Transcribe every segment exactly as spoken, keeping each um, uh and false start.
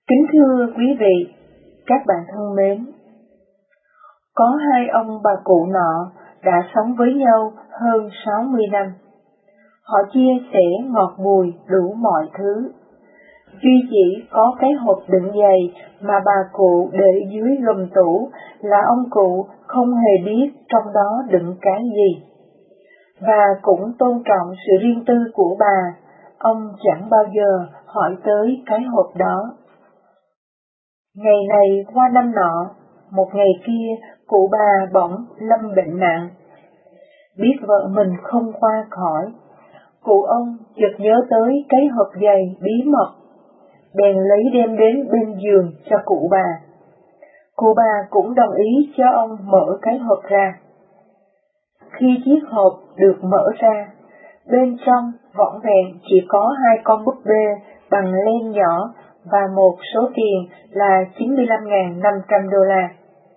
Kính thưa quý vị, các bạn thân mến, có hai ông bà cụ nọ đã sống với nhau hơn sáu mươi năm. Họ chia sẻ ngọt bùi đủ mọi thứ. Duy chỉ có cái hộp đựng giày mà bà cụ để dưới gầm tủ là ông cụ không hề biết trong đó đựng cái gì. Và cũng tôn trọng sự riêng tư của bà, ông chẳng bao giờ hỏi tới cái hộp đó. Ngày này qua năm nọ, một ngày kia, cụ bà bỗng lâm bệnh nặng. Biết vợ mình không qua khỏi, cụ ông chợt nhớ tới cái hộp giày bí mật, bèn lấy đem đến bên giường cho cụ bà. Cụ bà cũng đồng ý cho ông mở cái hộp ra. Khi chiếc hộp được mở ra, bên trong vỏn vẹn chỉ có hai con búp bê bằng len nhỏ và một số tiền là chín mươi lăm nghìn năm trăm đô la.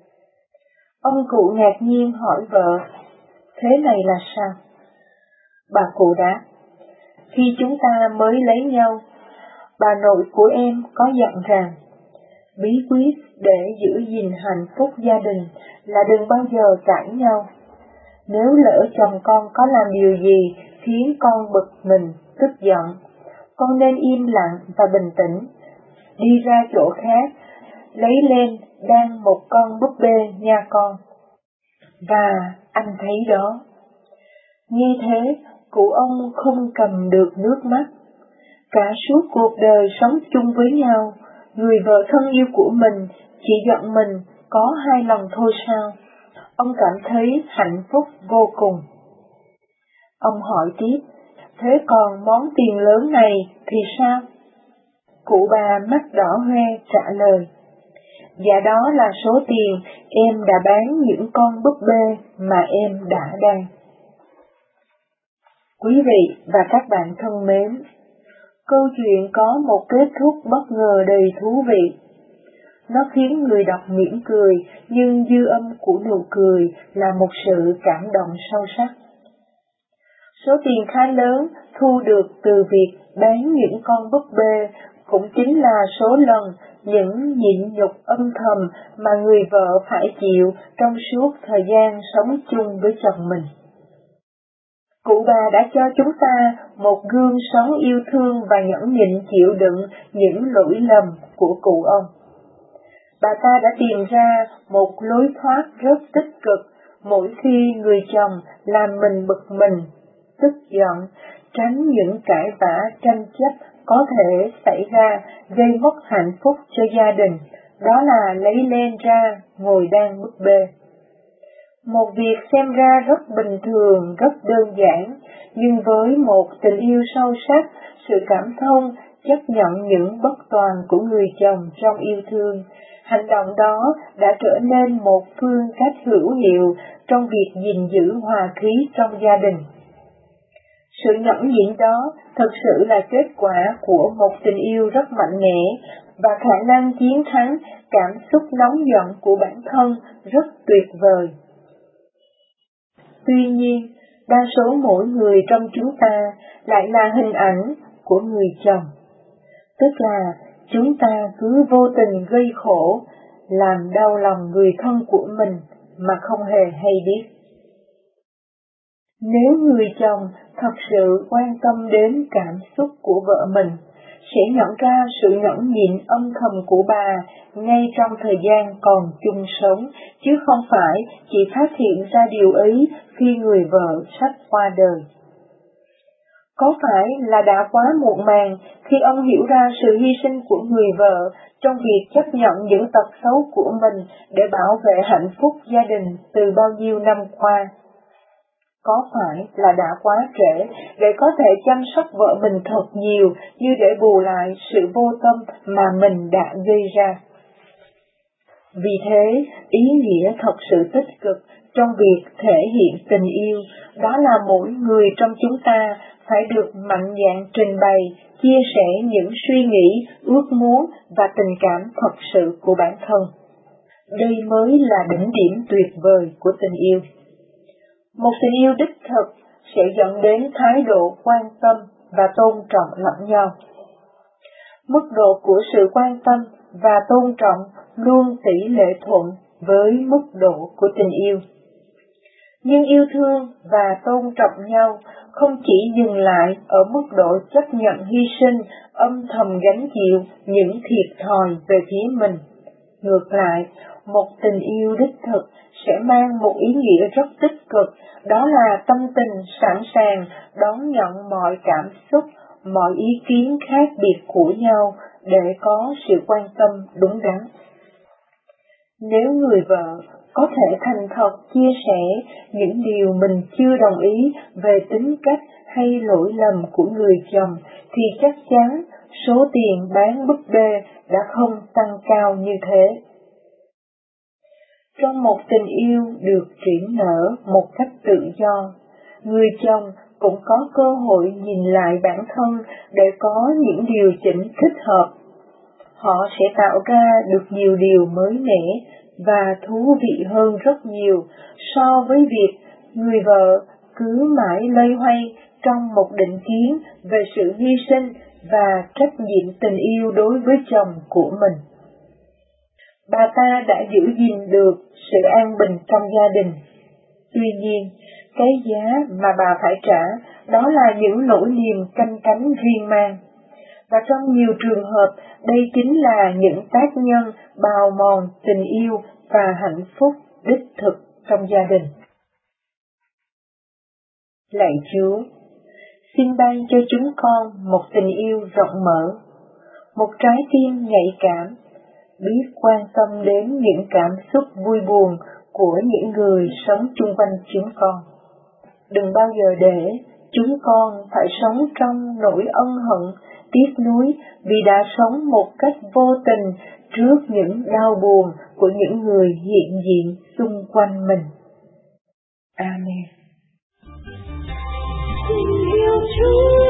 Ông cụ ngạc nhiên hỏi vợ, thế này là sao? Bà cụ đáp, khi chúng ta mới lấy nhau, bà nội của em có dặn rằng, bí quyết để giữ gìn hạnh phúc gia đình là đừng bao giờ cãi nhau. Nếu lỡ chồng con có làm điều gì khiến con bực mình, tức giận, con nên im lặng và bình tĩnh, đi ra chỗ khác, lấy lên đan một con búp bê nha con. Và anh thấy đó. Nghe thế, cụ ông không cầm được nước mắt. Cả suốt cuộc đời sống chung với nhau, người vợ thân yêu của mình chỉ giận mình có hai lần thôi sao? Ông cảm thấy hạnh phúc vô cùng. Ông hỏi tiếp, thế còn món tiền lớn này thì sao? Cụ bà mắt đỏ hoe trả lời, dạ đó là số tiền em đã bán những con búp bê mà em đã đan. Quý vị và các bạn thân mến, câu chuyện có một kết thúc bất ngờ đầy thú vị. Nó khiến người đọc mỉm cười, nhưng dư âm của nụ cười là một sự cảm động sâu sắc. Số tiền khá lớn thu được từ việc bán những con búp bê cũng chính là số lần những nhịn nhục âm thầm mà người vợ phải chịu trong suốt thời gian sống chung với chồng mình. Cụ bà đã cho chúng ta một gương sống yêu thương và nhẫn nhịn chịu đựng những lỗi lầm của cụ ông. Bà ta đã tìm ra một lối thoát rất tích cực mỗi khi người chồng làm mình bực mình, tức giận, tránh những cãi vã tranh chấp có thể xảy ra gây mất hạnh phúc cho gia đình, đó là lấy len ra ngồi đan búp bê. Một việc xem ra rất bình thường, rất đơn giản, nhưng với một tình yêu sâu sắc, sự cảm thông, chấp nhận những bất toàn của người chồng trong yêu thương, hành động đó đã trở nên một phương cách hữu hiệu trong việc gìn giữ hòa khí trong gia đình. Sự nhẫn nhịn đó thực sự là kết quả của một tình yêu rất mạnh mẽ và khả năng chiến thắng cảm xúc nóng giận của bản thân rất tuyệt vời. Tuy nhiên, đa số mỗi người trong chúng ta lại là hình ảnh của người chồng. Tức là chúng ta cứ vô tình gây khổ, làm đau lòng người thân của mình mà không hề hay biết. Nếu người chồng thật sự quan tâm đến cảm xúc của vợ mình, sẽ nhận ra sự nhẫn nhịn âm thầm của bà ngay trong thời gian còn chung sống, chứ không phải chỉ phát hiện ra điều ấy khi người vợ sắp qua đời. Có phải là đã quá muộn màng khi ông hiểu ra sự hy sinh của người vợ trong việc chấp nhận những tật xấu của mình để bảo vệ hạnh phúc gia đình từ bao nhiêu năm qua? Có phải là đã quá trễ để có thể chăm sóc vợ mình thật nhiều như để bù lại sự vô tâm mà mình đã gây ra? Vì thế, ý nghĩa thật sự tích cực trong việc thể hiện tình yêu, đó là mỗi người trong chúng ta phải được mạnh dạn trình bày, chia sẻ những suy nghĩ, ước muốn và tình cảm thật sự của bản thân. Đây mới là đỉnh điểm tuyệt vời của tình yêu. Một tình yêu đích thực sẽ dẫn đến thái độ quan tâm và tôn trọng lẫn nhau. Mức độ của sự quan tâm và tôn trọng luôn tỷ lệ thuận với mức độ của tình yêu. Nhưng yêu thương và tôn trọng nhau không chỉ dừng lại ở mức độ chấp nhận hy sinh, âm thầm gánh chịu những thiệt thòi về phía mình. Ngược lại, một tình yêu đích thực sẽ mang một ý nghĩa rất tích cực, đó là tâm tình sẵn sàng đón nhận mọi cảm xúc, mọi ý kiến khác biệt của nhau để có sự quan tâm đúng đắn. Nếu người vợ có thể thành thật chia sẻ những điều mình chưa đồng ý về tính cách hay lỗi lầm của người chồng, thì chắc chắn số tiền bán búp bê đã không tăng cao như thế. Trong một tình yêu được triển nở một cách tự do, người chồng cũng có cơ hội nhìn lại bản thân để có những điều chỉnh thích hợp. Họ sẽ tạo ra được nhiều điều mới mẻ và thú vị hơn rất nhiều so với việc người vợ cứ mãi loay hoay trong một định kiến về sự hy sinh và trách nhiệm tình yêu đối với chồng của mình. Bà ta đã giữ gìn được sự an bình trong gia đình. Tuy nhiên, cái giá mà bà phải trả đó là những nỗi niềm canh cánh riêng mang. Và trong nhiều trường hợp, đây chính là những tác nhân bào mòn tình yêu và hạnh phúc đích thực trong gia đình. Lạy Chúa, xin ban cho chúng con một tình yêu rộng mở, một trái tim nhạy cảm, biết quan tâm đến những cảm xúc vui buồn của những người sống chung quanh chúng con. Đừng bao giờ để chúng con phải sống trong nỗi ân hận, tiếc nuối vì đã sống một cách vô tình trước những đau buồn của những người hiện diện xung quanh mình. Amen. Tình yêu Chúa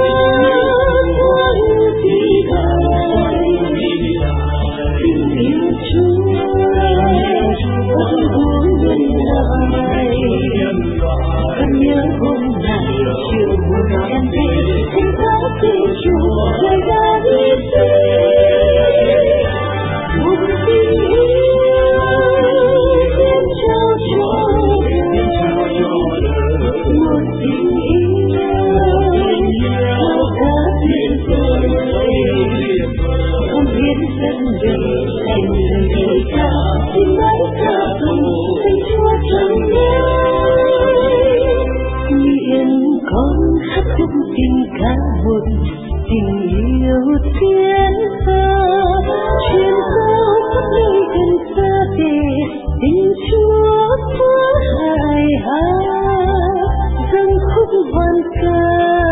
muôn vĩ đại, tình yêu Chúa vẫn muốn nhân loại, vẫn nhớ hôm nay chiều buồn em về, xin có tình Chúa người đã hy sinh, một tình yêu xin trao cho đời, một tình yêu trao cả thiên giới, không biết dân đời thành lời ca, xin mãi ca tụng tình Chúa trong đời. Miệng con hát khúc tình ca buồn, tình yêu thiên xa, truyền giao khắp nơi gần xa về tình Chúa quá hài hước, dâng khúc vần ca.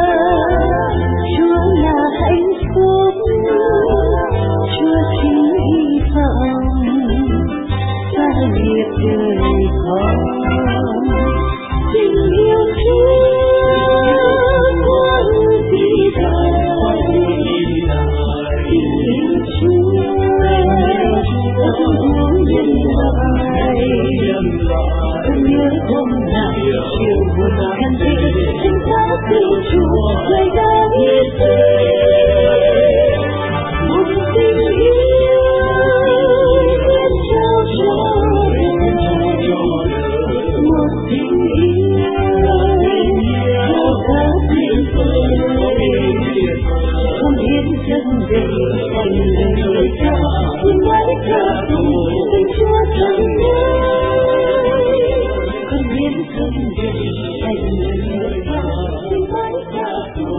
Chúa là hạnh phúc, Chúa chính hy vọng, xa biệt đời con. Tình yêu Chúa muôn vĩ đại, tình yêu Chúa vẫn muốn nhân loại, vẫn nhớ hôm nay chiều buồn căn thế, xin có tình Chúa người đã hy sinh, một tình yêu xin trao cho đời, một tình yêu trao cả thiên giới, không biết dân đời thành lời ca, xin mãi ca tụng tình Chúa trong đời, không biết dân đời thành lời ca, xin mãi ca tụng